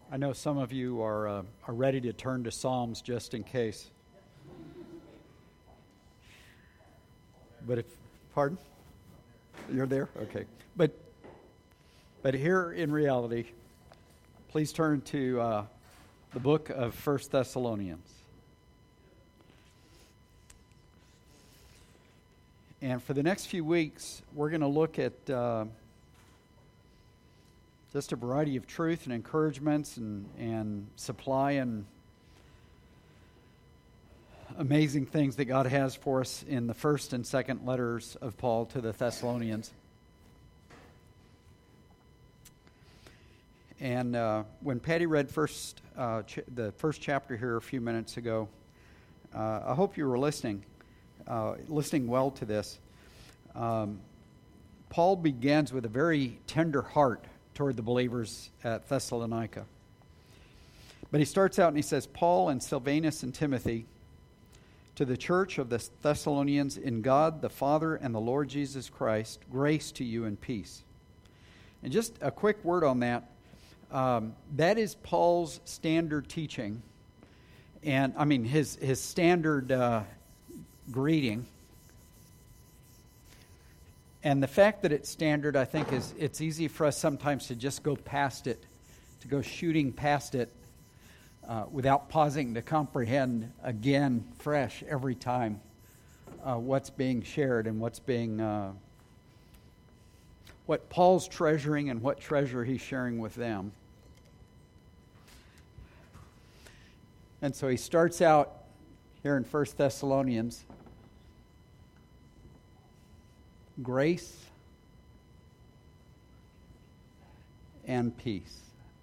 I know some of you are ready to turn to Psalms just in case. But pardon? You're there? Okay. But here in reality, please turn to the book of 1 Thessalonians. And for the next few weeks, we're going to look at just a variety of truth and encouragements and supply and amazing things that God has for us in the first and second letters of Paul to the Thessalonians. And when Patty read the first chapter here a few minutes ago, I hope you were listening well to this. Paul begins with a very tender heart toward the believers at Thessalonica. But he starts out and he says, Paul and Silvanus and Timothy, to the church of the Thessalonians in God the Father and the Lord Jesus Christ, grace to you and peace. And just a quick word on that. That is Paul's standard teaching. And I mean his standard greeting. And the fact that it's standard, I think, it's easy for us sometimes to just go past it, to go shooting past it without pausing to comprehend again, fresh, every time what's being shared and what Paul's treasuring and what treasure he's sharing with them. And so he starts out here in 1 Thessalonians, grace and peace.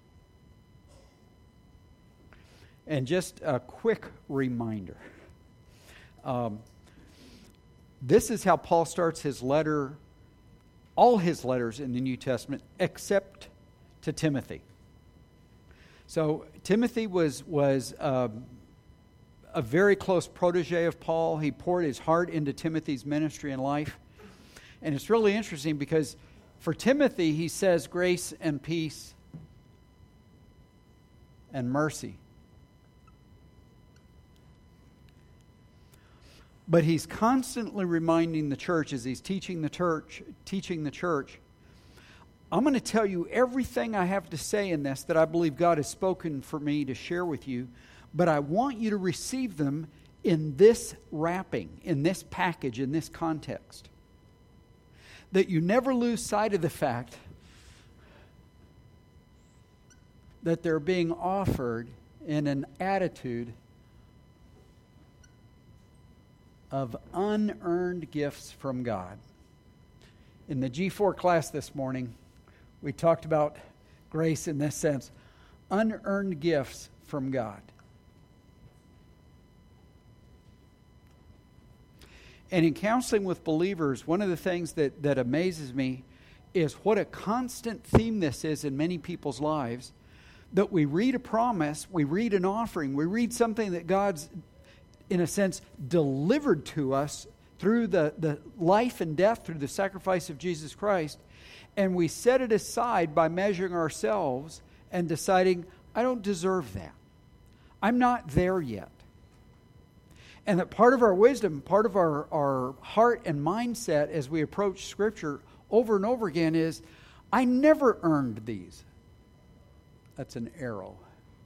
And just a quick reminder. This is how Paul starts his letter, all his letters in the New Testament, except to Timothy. So Timothy was a very close protege of Paul. He poured his heart into Timothy's ministry and life. And it's really interesting because for Timothy, he says grace and peace and mercy. But he's constantly reminding the church as he's teaching the church, I'm going to tell you everything I have to say in this that I believe God has spoken for me to share with you, but I want you to receive them in this wrapping, in this package, in this context. That you never lose sight of the fact that they're being offered in an attitude of unearned gifts from God. In the G4 class this morning, we talked about grace in this sense. Unearned gifts from God. And in counseling with believers, one of the things that amazes me is what a constant theme this is in many people's lives. That we read a promise, we read an offering, we read something that God's, in a sense, delivered to us through the life and death, through the sacrifice of Jesus Christ, and we set it aside by measuring ourselves and deciding, I don't deserve that. I'm not there yet. And that part of our wisdom, part of our heart and mindset as we approach Scripture over and over again is, I never earned these. That's an arrow.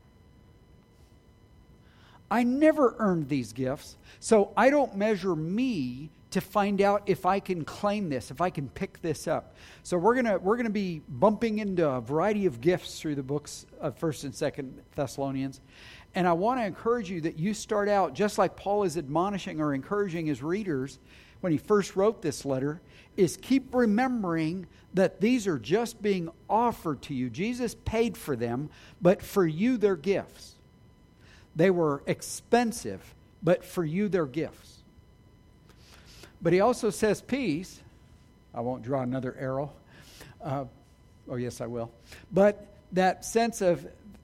I never earned these gifts, so I don't measure me to find out if I can claim this, if I can pick this up. So we're gonna be bumping into a variety of gifts through the books of 1st and 2nd Thessalonians. And I want to encourage you that you start out, just like Paul is admonishing or encouraging his readers when he first wrote this letter, is keep remembering that these are just being offered to you. Jesus paid for them, but for you they're gifts. They were expensive, but for you they're gifts. But he also says peace. I won't draw another arrow. Oh, yes, I will. But that sense of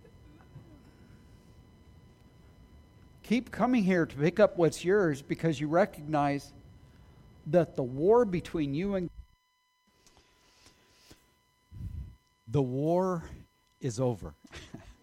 keep coming here to pick up what's yours because you recognize that the war between you and the war is over.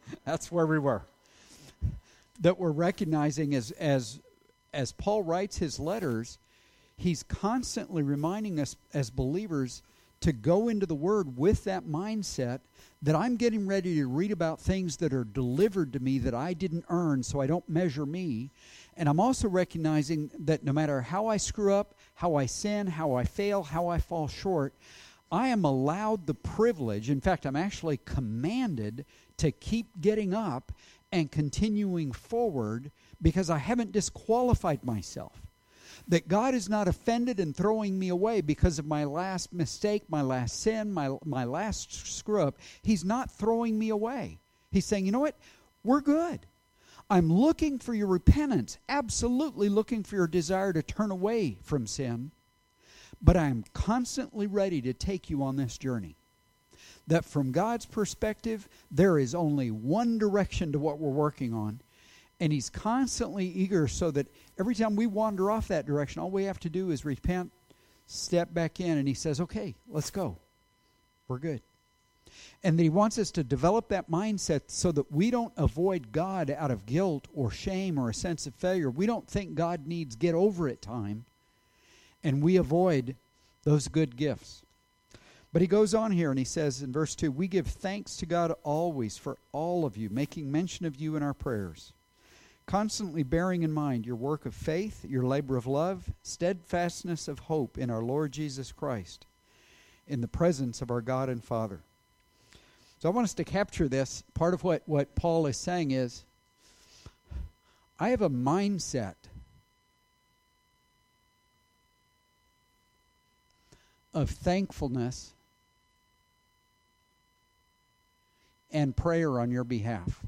That's where we were. That we're recognizing as Paul writes his letters, he's constantly reminding us as believers to go into the Word with that mindset that I'm getting ready to read about things that are delivered to me that I didn't earn, so I don't measure me. And I'm also recognizing that no matter how I screw up, how I sin, how I fail, how I fall short, I am allowed the privilege, in fact, I'm actually commanded to keep getting up and continuing forward because I haven't disqualified myself. That God is not offended and throwing me away because of my last mistake, my last sin, my last screw up. He's not throwing me away. He's saying, you know what? We're good. I'm looking for your repentance, absolutely looking for your desire to turn away from sin, but I'm constantly ready to take you on this journey. That from God's perspective, there is only one direction to what we're working on, and He's constantly eager so that every time we wander off that direction, all we have to do is repent, step back in, and He says, okay, let's go. We're good. And that He wants us to develop that mindset so that we don't avoid God out of guilt or shame or a sense of failure. We don't think God needs get over it time, and we avoid those good gifts. But he goes on here and he says in verse 2, we give thanks to God always for all of you, making mention of you in our prayers, constantly bearing in mind your work of faith, your labor of love, steadfastness of hope in our Lord Jesus Christ, in the presence of our God and Father. So I want us to capture this. Part of what Paul is saying is, I have a mindset of thankfulness and prayer on your behalf.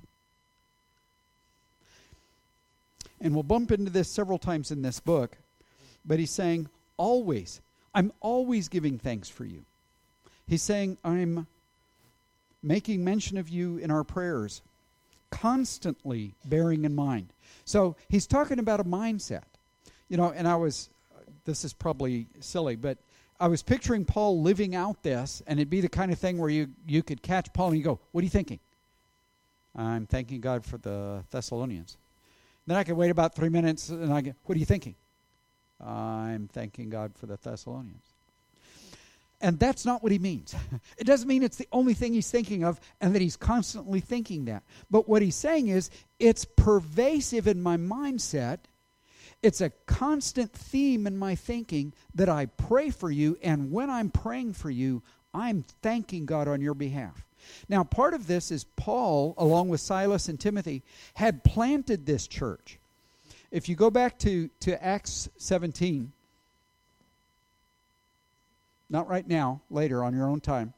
And we'll bump into this several times in this book, but he's saying, always, I'm always giving thanks for you. He's saying, I'm making mention of you in our prayers, constantly bearing in mind. So he's talking about a mindset. You know, and this is probably silly, but I was picturing Paul living out this, and it'd be the kind of thing where you could catch Paul and you go, what are you thinking? I'm thanking God for the Thessalonians. Then I could wait about 3 minutes, and I go, what are you thinking? I'm thanking God for the Thessalonians. And that's not what he means. It doesn't mean it's the only thing he's thinking of and that he's constantly thinking that. But what he's saying is, it's pervasive in my mindset. It's a constant theme in my thinking that I pray for you, and when I'm praying for you, I'm thanking God on your behalf. Now, part of this is Paul, along with Silas and Timothy, had planted this church. If you go back to Acts 17, not right now, later on your own time.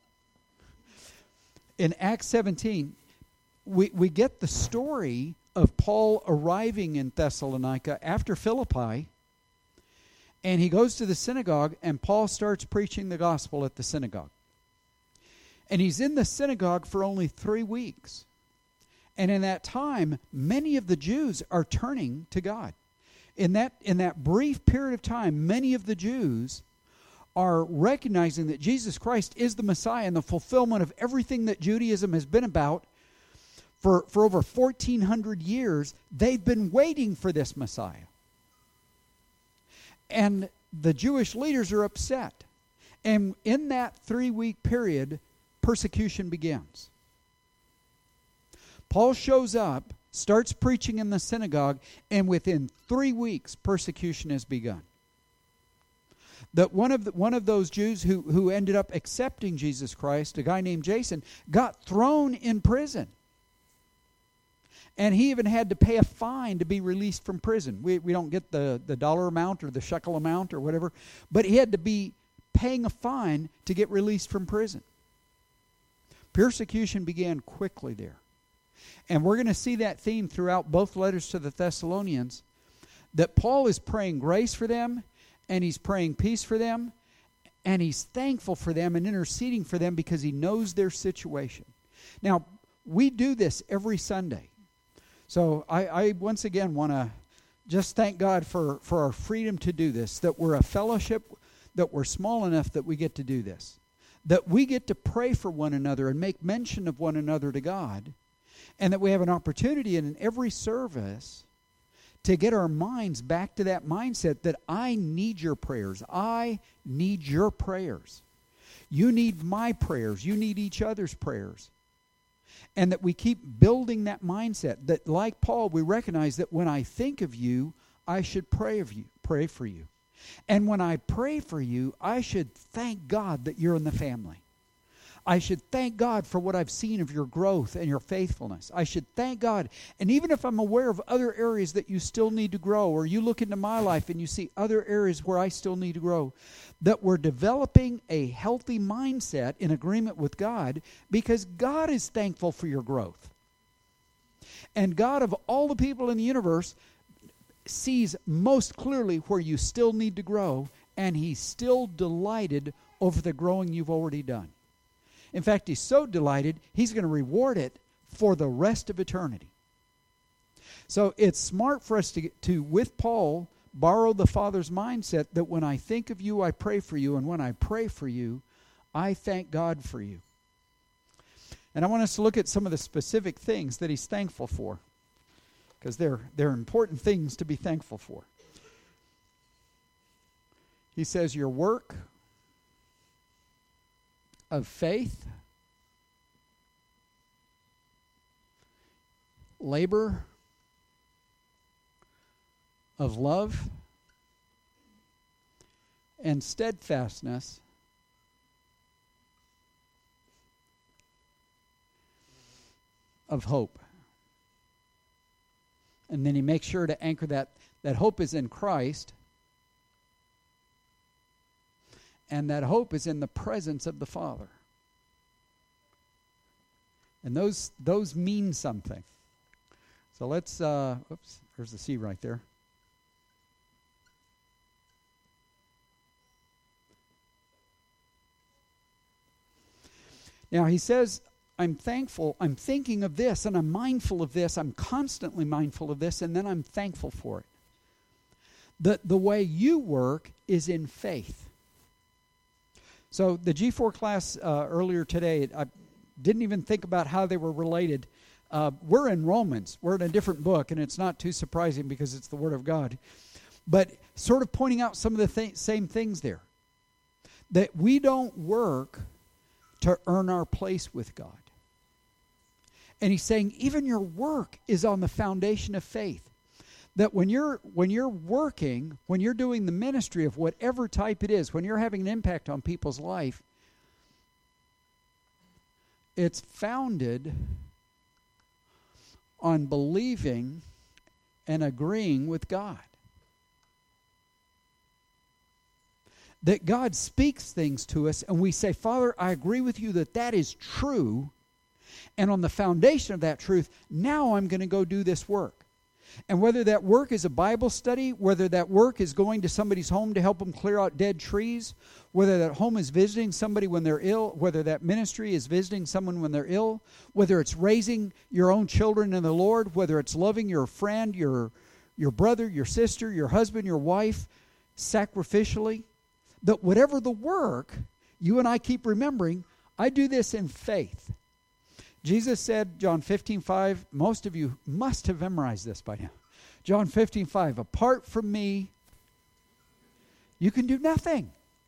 In Acts 17, we get the story of Paul arriving in Thessalonica after Philippi, and he goes to the synagogue, and Paul starts preaching the gospel at the synagogue. And he's in the synagogue for only 3 weeks. And in that time, many of the Jews are turning to God. In that brief period of time, many of the Jews are recognizing that Jesus Christ is the Messiah and the fulfillment of everything that Judaism has been about for over 1,400 years. They've been waiting for this Messiah. And the Jewish leaders are upset. And in that 3-week period, persecution begins. Paul shows up, starts preaching in the synagogue, and within 3 weeks, persecution has begun. That one of those Jews who ended up accepting Jesus Christ, a guy named Jason, got thrown in prison. And he even had to pay a fine to be released from prison. We don't get the dollar amount or the shekel amount or whatever, but he had to be paying a fine to get released from prison. Persecution began quickly there. And we're going to see that theme throughout both letters to the Thessalonians, that Paul is praying grace for them, and he's praying peace for them, and he's thankful for them and interceding for them because he knows their situation. Now, we do this every Sunday. So I once again want to just thank God for our freedom to do this, that we're a fellowship, that we're small enough that we get to do this, that we get to pray for one another and make mention of one another to God, And that we have an opportunity in every service to get our minds back to that mindset that I need your prayers. I need your prayers. You need my prayers. You need each other's prayers. And that we keep building that mindset that, like Paul, we recognize that when I think of you, I should pray for you. And when I pray for you, I should thank God that you're in the family. I should thank God for what I've seen of your growth and your faithfulness. I should thank God. And even if I'm aware of other areas that you still need to grow, or you look into my life and you see other areas where I still need to grow, that we're developing a healthy mindset in agreement with God, because God is thankful for your growth. And God, of all the people in the universe, sees most clearly where you still need to grow, and He's still delighted over the growing you've already done. In fact, He's so delighted, He's going to reward it for the rest of eternity. So it's smart for us to, with Paul, borrow the Father's mindset that when I think of you, I pray for you, and when I pray for you, I thank God for you. And I want us to look at some of the specific things that He's thankful for, because they're important things to be thankful for. He says, your work of faith, labor of love, and steadfastness of hope. And then he makes sure to anchor that hope is in Christ, and that hope is in the presence of the Father. And those mean something. So let's, oops, there's the C right there. Now he says, I'm thankful, I'm thinking of this, and I'm mindful of this, I'm constantly mindful of this, and then I'm thankful for it. The way you work is in faith. So the G4 class earlier today, I didn't even think about how they were related. We're in Romans. We're in a different book, and it's not too surprising because it's the Word of God. But sort of pointing out some of the same things there. That we don't work to earn our place with God. And he's saying even your work is on the foundation of faith. That when you're working, when you're doing the ministry of whatever type it is, when you're having an impact on people's life, it's founded on believing and agreeing with God. That God speaks things to us and we say, Father, I agree with you that is true. And on the foundation of that truth, now I'm going to go do this work. And whether that work is a Bible study, whether that work is going to somebody's home to help them clear out dead trees, whether that home is visiting somebody when they're ill, whether that ministry is visiting someone when they're ill, whether it's raising your own children in the Lord, whether it's loving your friend, your brother, your sister, your husband, your wife, sacrificially, that whatever the work, you and I keep remembering, I do this in faith. Jesus said, John 15:5, most of you must have memorized this by now. John 15:5, apart from me, you can do nothing.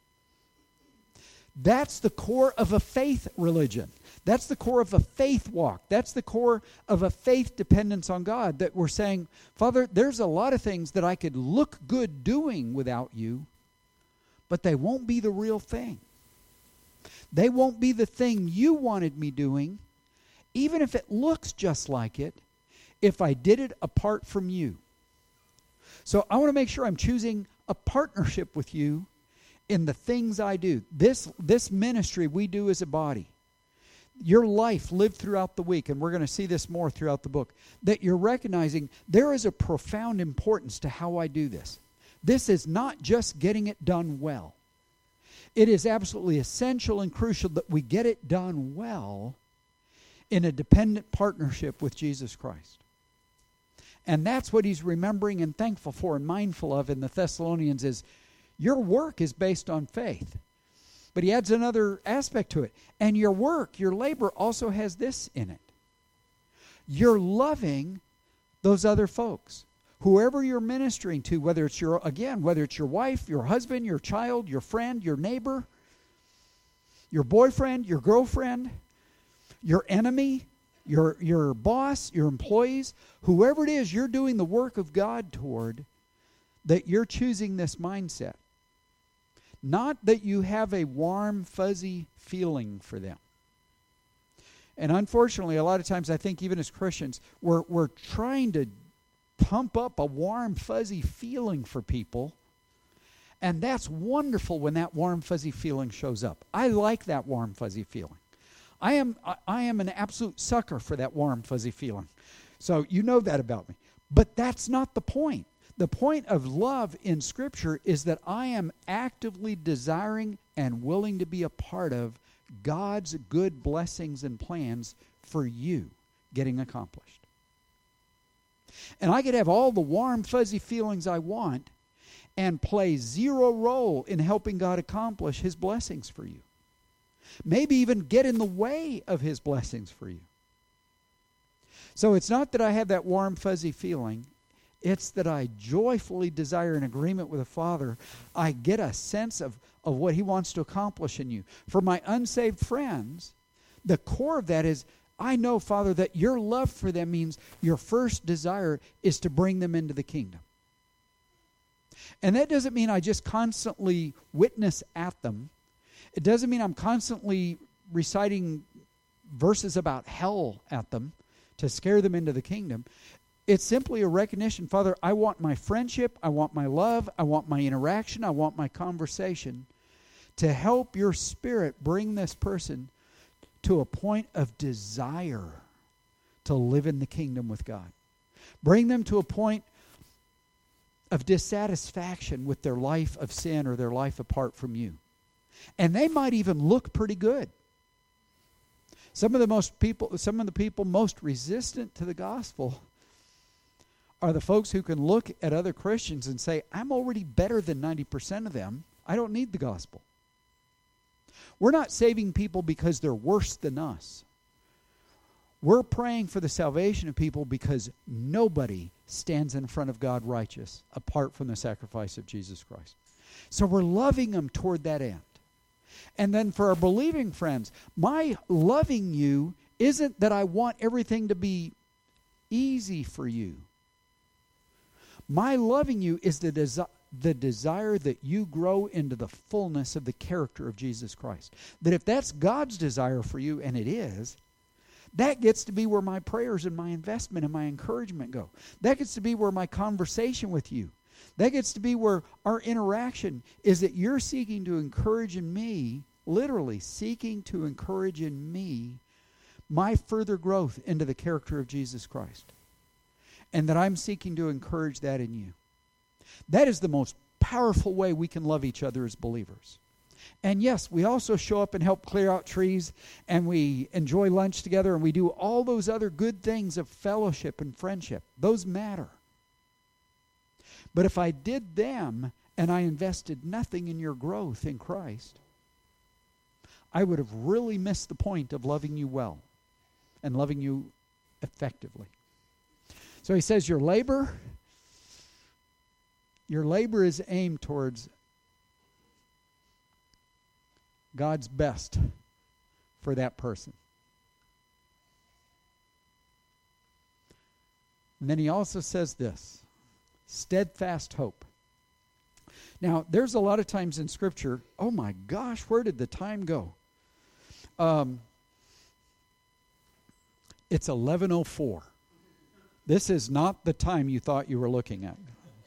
That's the core of a faith religion. That's the core of a faith walk. That's the core of a faith dependence on God, that we're saying, Father, there's a lot of things that I could look good doing without you, but they won't be the real thing. They won't be the thing you wanted me doing, even if it looks just like it, if I did it apart from you. So I want to make sure I'm choosing a partnership with you in the things I do. This ministry we do as a body. Your life lived throughout the week, and we're going to see this more throughout the book, that you're recognizing there is a profound importance to how I do this. This is not just getting it done well. It is absolutely essential and crucial that we get it done well in a dependent partnership with Jesus Christ. And that's what he's remembering and thankful for and mindful of in the Thessalonians is your work is based on faith. But he adds another aspect to it. And your work, your labor also has this in it. you're loving those other folks. Whoever you're ministering to, whether it's your wife, your husband, your child, your friend, your neighbor, your boyfriend, your girlfriend, your enemy, your boss, your employees, whoever it is you're doing the work of God toward, that you're choosing this mindset. Not that you have a warm, fuzzy feeling for them. And unfortunately, a lot of times I think even as Christians, we're trying to pump up a warm, fuzzy feeling for people. And that's wonderful when that warm, fuzzy feeling shows up. I like that warm, fuzzy feeling. I am an absolute sucker for that warm, fuzzy feeling. So you know that about me. But that's not the point. The point of love in Scripture is that I am actively desiring and willing to be a part of God's good blessings and plans for you getting accomplished. And I could have all the warm, fuzzy feelings I want and play zero role in helping God accomplish His blessings for you. Maybe even get in the way of His blessings for you. So it's not that I have that warm, fuzzy feeling. It's that I joyfully desire an agreement with the Father. I get a sense of what He wants to accomplish in you. For my unsaved friends, the core of that is, I know, Father, that your love for them means your first desire is to bring them into the kingdom. And that doesn't mean I just constantly witness at them. It doesn't mean I'm constantly reciting verses about hell at them to scare them into the kingdom. It's simply a recognition, Father, I want my friendship, I want my love, I want my interaction, I want my conversation to help your Spirit bring this person to a point of desire to live in the kingdom with God. Bring them to a point of dissatisfaction with their life of sin or their life apart from you. And they might even look pretty good. Some of the people most resistant to the gospel are the folks who can look at other Christians and say, I'm already better than 90% of them. I don't need the gospel. We're not saving people because they're worse than us. We're praying for the salvation of people because nobody stands in front of God righteous apart from the sacrifice of Jesus Christ. So we're loving them toward that end. And then for our believing friends, my loving you isn't that I want everything to be easy for you. My loving you is the desire that you grow into the fullness of the character of Jesus Christ. That if that's God's desire for you, and it is, that gets to be where my prayers and my investment and my encouragement go. That gets to be where my conversation with you. That gets to be where our interaction is, that you're seeking to encourage in me, literally seeking to encourage in me, my further growth into the character of Jesus Christ. And that I'm seeking to encourage that in you. That is the most powerful way we can love each other as believers. And yes, we also show up and help clear out trees, and we enjoy lunch together, and we do all those other good things of fellowship and friendship. Those matter. But if I did them and I invested nothing in your growth in Christ, I would have really missed the point of loving you well and loving you effectively. So he says your labor is aimed towards God's best for that person. And then he also says this, steadfast hope. Now, there's a lot of times in Scripture, oh my gosh, where did the time go? It's 11:04. This is not the time you thought you were looking at.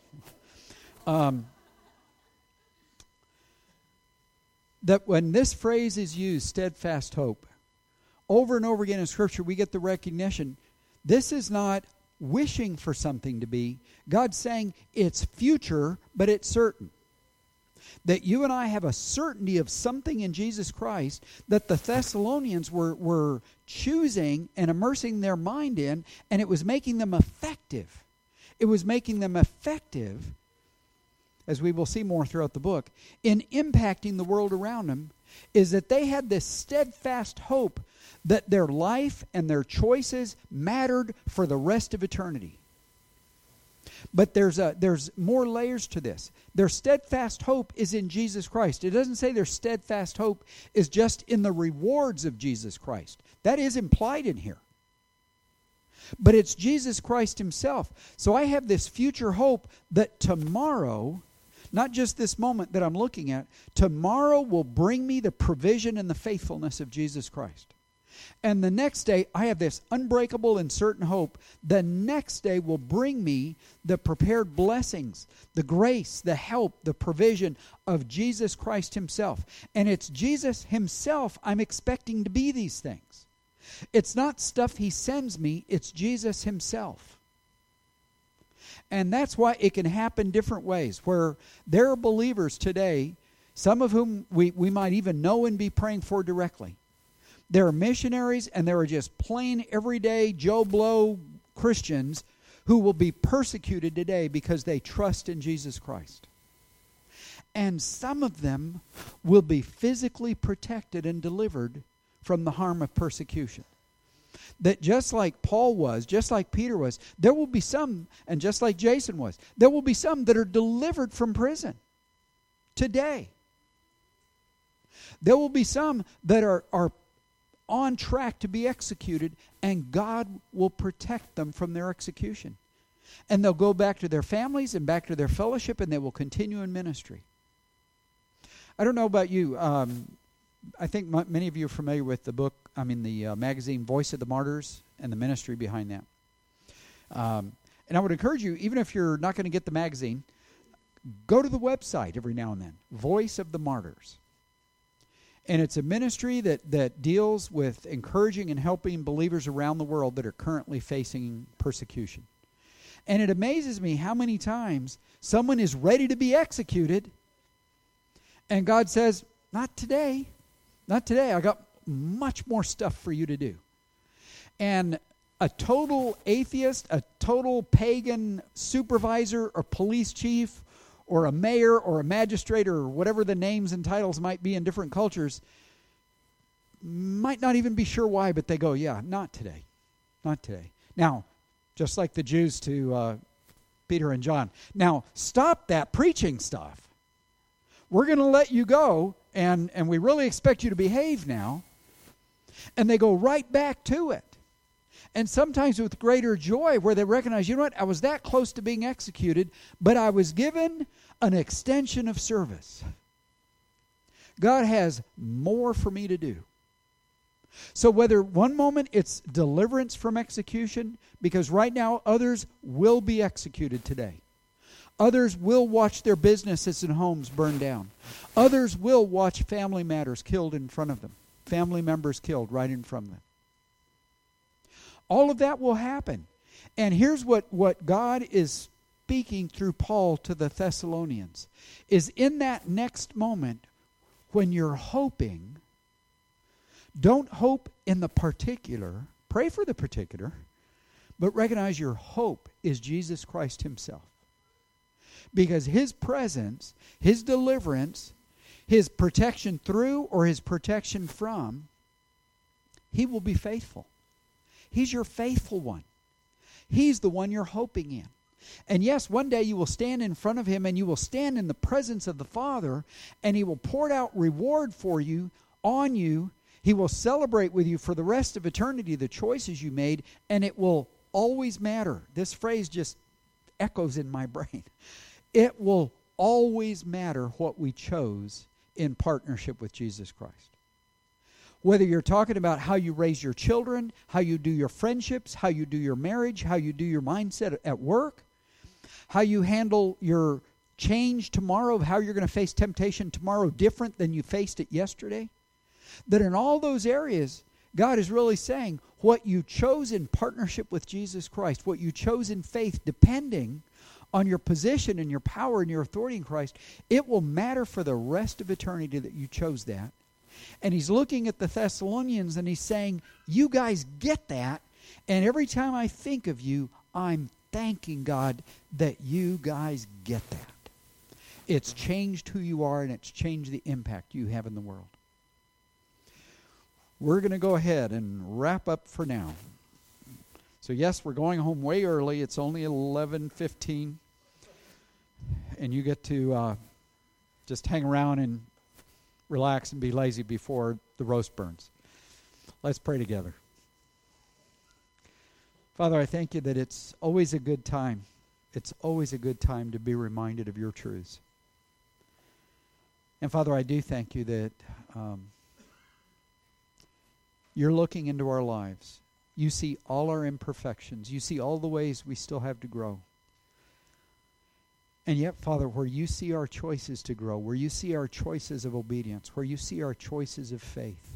That when this phrase is used, steadfast hope, over and over again in Scripture, we get the recognition, this is not wishing for something to be. God's saying it's future, but it's certain. That you and I have a certainty of something in Jesus Christ that the Thessalonians were choosing and immersing their mind in, and it was making them effective. It was making them effective, as we will see more throughout the book, in impacting the world around them is that they had this steadfast hope that their life and their choices mattered for the rest of eternity. But there's more layers to this. Their steadfast hope is in Jesus Christ. It doesn't say their steadfast hope is just in the rewards of Jesus Christ. That is implied in here. But it's Jesus Christ himself. So I have this future hope that tomorrow, not just this moment that I'm looking at, tomorrow will bring me the provision and the faithfulness of Jesus Christ. And the next day, I have this unbreakable and certain hope. The next day will bring me the prepared blessings, the grace, the help, the provision of Jesus Christ himself. And it's Jesus himself I'm expecting to be these things. It's not stuff he sends me, it's Jesus himself. And that's why it can happen different ways, where there are believers today, some of whom we might even know and be praying for directly. There are missionaries and there are just plain everyday Joe Blow Christians who will be persecuted today because they trust in Jesus Christ. And some of them will be physically protected and delivered from the harm of persecution. That just like Paul was, just like Peter was, there will be some, and just like Jason was, there will be some that are delivered from prison today. There will be some that are on track to be executed, and God will protect them from their execution. And they'll go back to their families and back to their fellowship, and they will continue in ministry. I don't know about you. I think many of you are familiar with the magazine Voice of the Martyrs and the ministry behind that. And I would encourage you, even if you're not going to get the magazine, go to the website every now and then, Voice of the Martyrs. And it's a ministry that deals with encouraging and helping believers around the world that are currently facing persecution. And it amazes me how many times someone is ready to be executed, and God says, not today. Not today. I got much more stuff for you to do. And a total atheist, a total pagan supervisor or police chief or a mayor or a magistrate or whatever the names and titles might be in different cultures might not even be sure why, but they go, yeah, not today. Not today. Now, just like the Jews to Peter and John, now stop that preaching stuff. We're going to let you go, and we really expect you to behave now. And they go right back to it. And sometimes with greater joy, where they recognize, you know what, I was that close to being executed, but I was given an extension of service. God has more for me to do. So whether one moment it's deliverance from execution, because right now others will be executed today. Others will watch their businesses and homes burn down. Others will watch family matters killed in front of them. Family members killed right in front of them. All of that will happen. And here's what God is speaking through Paul to the Thessalonians, is in that next moment when you're hoping, don't hope in the particular, pray for the particular, but recognize your hope is Jesus Christ himself. Because his presence, his deliverance, his protection through or his protection from, he will be faithful. He's your faithful one. He's the one you're hoping in. And yes, one day you will stand in front of him and you will stand in the presence of the Father, and he will pour out reward for you, on you. He will celebrate with you for the rest of eternity the choices you made, and it will always matter. This phrase just echoes in my brain. It will always matter what we chose in partnership with Jesus Christ. Whether you're talking about how you raise your children, how you do your friendships, how you do your marriage, how you do your mindset at work, how you handle your change tomorrow, how you're going to face temptation tomorrow different than you faced it yesterday, that in all those areas, God is really saying what you chose in partnership with Jesus Christ, what you chose in faith, depending on your position and your power and your authority in Christ, it will matter for the rest of eternity that you chose that. And he's looking at the Thessalonians and he's saying, you guys get that. And every time I think of you, I'm thanking God that you guys get that. It's changed who you are, and it's changed the impact you have in the world. we're going to go ahead and wrap up for now. So yes, we're going home way early. It's only 11:15. And you get to just hang around and relax and be lazy before the roast burns. Let's pray together. Father, I thank you that it's always a good time. It's always a good time to be reminded of your truths. And Father, I do thank you that you're looking into our lives. You see all our imperfections. You see all the ways we still have to grow. And yet, Father, where you see our choices to grow, where you see our choices of obedience, where you see our choices of faith,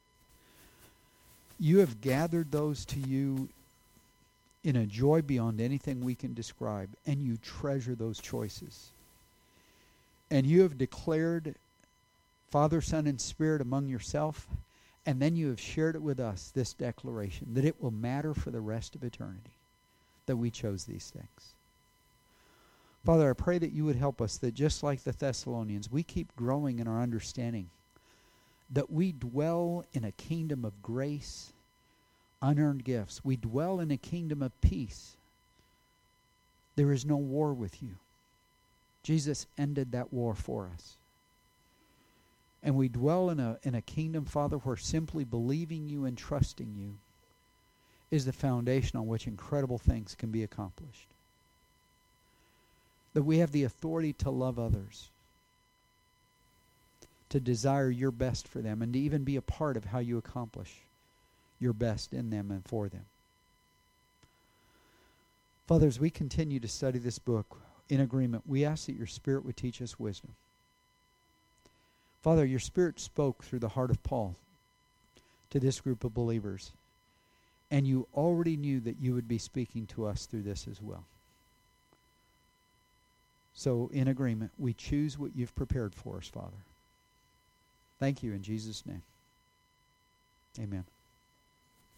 you have gathered those to you in a joy beyond anything we can describe, and you treasure those choices. And you have declared Father, Son, and Spirit among yourself, and then you have shared it with us, this declaration, that it will matter for the rest of eternity that we chose these things. Father, I pray that you would help us, that just like the Thessalonians, we keep growing in our understanding, that we dwell in a kingdom of grace, unearned gifts. We dwell in a kingdom of peace. There is no war with you. Jesus ended that war for us. And we dwell in a kingdom, Father, where simply believing you and trusting you is the foundation on which incredible things can be accomplished. That we have the authority to love others, to desire your best for them, and to even be a part of how you accomplish your best in them and for them. Father, as we continue to study this book in agreement, we ask that your Spirit would teach us wisdom. Father, your Spirit spoke through the heart of Paul to this group of believers, and you already knew that you would be speaking to us through this as well. So, in agreement, we choose what you've prepared for us, Father. Thank you in Jesus' name. Amen.